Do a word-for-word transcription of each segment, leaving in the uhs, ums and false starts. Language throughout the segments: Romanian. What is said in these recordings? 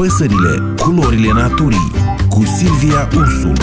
Păsările, culorile naturii, cu Silvia Ursu.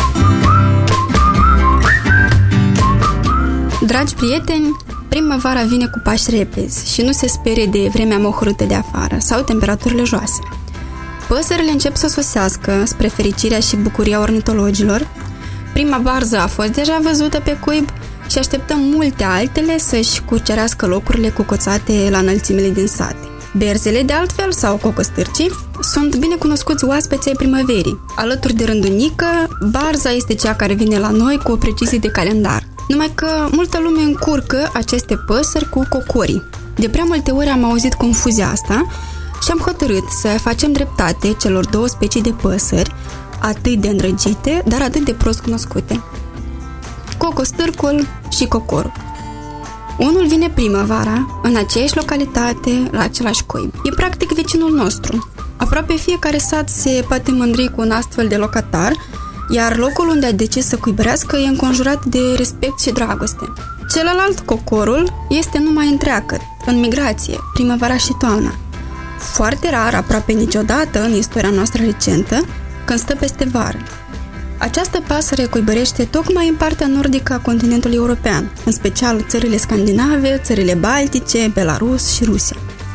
Dragi prieteni, primăvara vine cu pași repezi și nu se sperie de vremea mohorâtă de afară sau temperaturile joase. Păsările încep să sosească spre fericirea și bucuria ornitologilor. Prima barză a fost deja văzută pe cuib și așteptăm multe altele să-și cucerească locurile cucoțate la înălțimile din sate. Berzele, de altfel, sau cocostârcii, sunt bine cunoscuți oaspeți ai primăverii. Alături de rândunică, barza este cea care vine la noi cu o precizie de calendar. Numai că multă lume încurcă aceste păsări cu cocorii. De prea multe ori am auzit confuzia asta și am hotărât să facem dreptate celor două specii de păsări, atât de îndrăgite, dar atât de prost cunoscute. Cocostârcul și cocorul. Unul vine primăvara, în aceeași localitate, la același cuib. E practic vecinul nostru. Aproape fiecare sat se poate mândri cu un astfel de locatar, iar locul unde a decis să cuibărească e înconjurat de respect și dragoste. Celălalt, cocorul, este numai întreagăt, în migrație, primăvara și toamna. Foarte rar, aproape niciodată în istoria noastră recentă, când stă peste vară. Această pasăre cuibărește tocmai în partea nordică a continentului european, în special țările scandinave, țările baltice, Belarus și Rusia.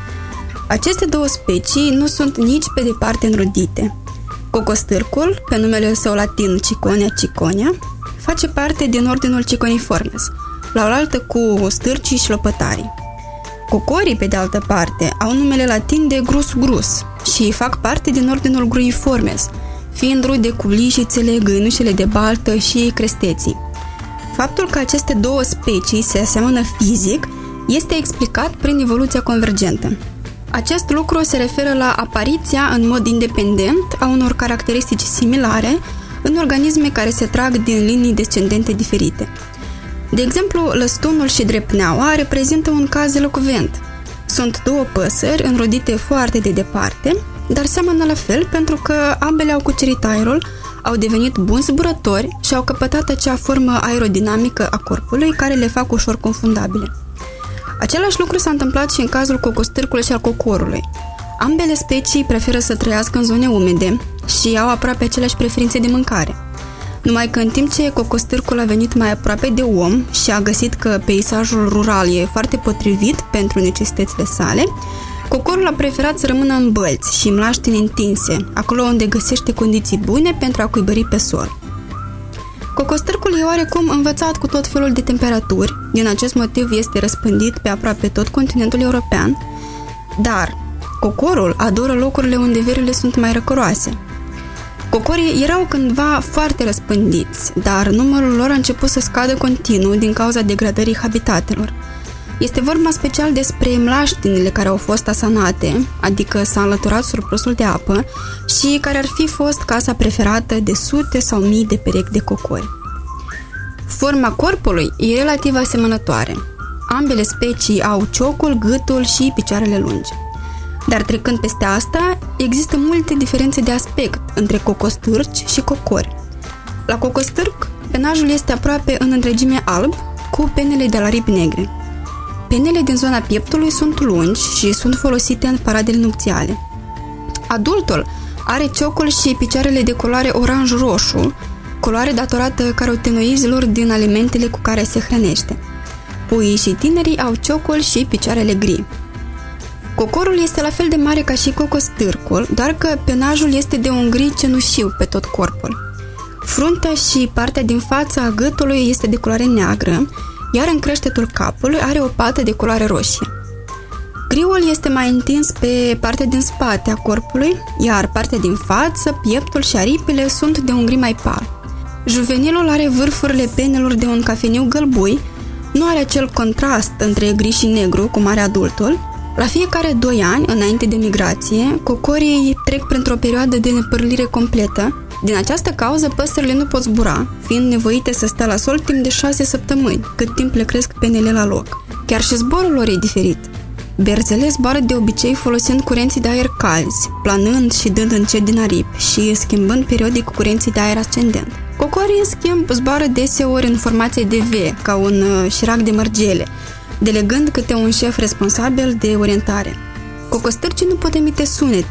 Aceste două specii nu sunt nici pe departe înrudite. Cocostârcul, pe numele său latin Ciconia ciconia, face parte din ordinul Ciconiformes, la oaltă cu stârcii și lopătarii. Cocorii, pe de altă parte, au numele latin de grus grus și fac parte din ordinul Gruiformes, fiind rude cu lișițele, găinușele de baltă și cresteții. Faptul că aceste două specii se aseamănă fizic este explicat prin evoluția convergentă. Acest lucru se referă la apariția în mod independent a unor caracteristici similare în organisme care se trag din linii descendente diferite. De exemplu, lăstunul și drepneaua reprezintă un caz elocvent. Sunt două păsări înrodite foarte de departe, dar seamănă la fel pentru că ambele au cucerit aerul, au devenit buni zburători și au căpătat acea formă aerodinamică a corpului care le fac ușor confundabile. Același lucru s-a întâmplat și în cazul cocostârcului și al cocorului. Ambele specii preferă să trăiască în zone umede și au aproape aceleași preferințe de mâncare. Numai că în timp ce cocostârcul a venit mai aproape de om și a găsit că peisajul rural e foarte potrivit pentru necesitățile sale, cocorul a preferat să rămână în bălți și mlaștini întinse, acolo unde găsește condiții bune pentru a cuibări pe sol. Cocostârcul e oarecum învățat cu tot felul de temperaturi, din acest motiv este răspândit pe aproape tot continentul european, dar cocorul adoră locurile unde verile sunt mai răcoroase. Cocorii erau cândva foarte răspândiți, dar numărul lor a început să scadă continuu din cauza degradării habitatelor. Este vorba special despre mlaștinile care au fost asanate, adică s-a înlăturat surplusul de apă și care ar fi fost casa preferată de sute sau mii de perechi de cocori. Forma corpului e relativ asemănătoare. Ambele specii au ciocul, gâtul și picioarele lungi. Dar trecând peste asta, există multe diferențe de aspect între cocostârci și cocori. La cocostârc, penajul este aproape în întregime alb, cu penele de la aripi negre. Penele din zona pieptului sunt lungi și sunt folosite în paradele nupțiale. Adultul are ciocul și picioarele de culoare oranj-roșu, culoare datorată carotenoizilor din alimentele cu care se hrănește. Puii și tinerii au ciocul și picioarele gri. Cocorul este la fel de mare ca și cocostârcul, doar că penajul este de un gri cenușiu pe tot corpul. Fruntea și partea din față a gâtului este de culoare neagră, iar în creștetul capului are o pată de culoare roșie. Griul este mai întins pe partea din spate a corpului, iar partea din față, pieptul și aripile sunt de un gri mai pal. Juvenilul are vârfurile penelor de un cafeniu gălbui, nu are acel contrast între gri și negru cum are adultul. La fiecare doi ani, înainte de migrație, cocorii trec printr-o perioadă de nepărlire completă. Din această cauză, păsările nu pot zbura, fiind nevoite să stea la sol timp de șase săptămâni, cât timp le cresc penele la loc. Chiar și zborul lor e diferit. Berzele zboară de obicei folosind curenții de aer calzi, planând și dând încet din aripi și schimbând periodic curenții de aer ascendent. Cocorii, în schimb, zboară deseori în formație de V, ca un uh, șirac de mărgele, delegând câte un șef responsabil de orientare. Cocostârcii nu pot emite sunete,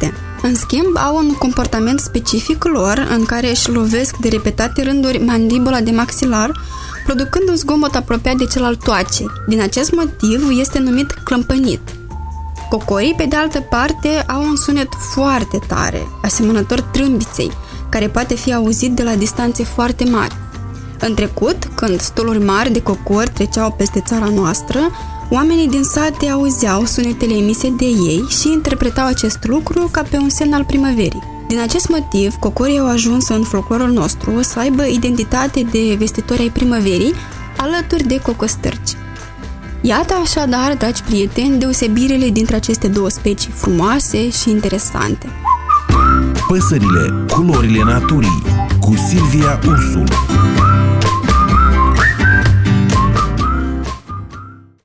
În schimb, au un comportament specific lor, în care își lovesc de repetate rânduri mandibula de maxilar, producând un zgomot apropiat de cel al toacei. Din acest motiv este numit clămpănit. Cocorii, pe de altă parte, au un sunet foarte tare, asemănător trâmbiței, care poate fi auzit de la distanțe foarte mari. În trecut, când stoluri mari de cocori treceau peste țara noastră, oamenii din sate auzeau sunetele emise de ei și interpretau acest lucru ca pe un semn al primăverii. Din acest motiv, cocorii au ajuns în folclorul nostru să aibă identitate de vestitori ai primăverii, alături de cocostârci. Iată așadar, dragi prieteni, deosebirile dintre aceste două specii frumoase și interesante. Păsările, culorile naturii, cu Silvia Ursu.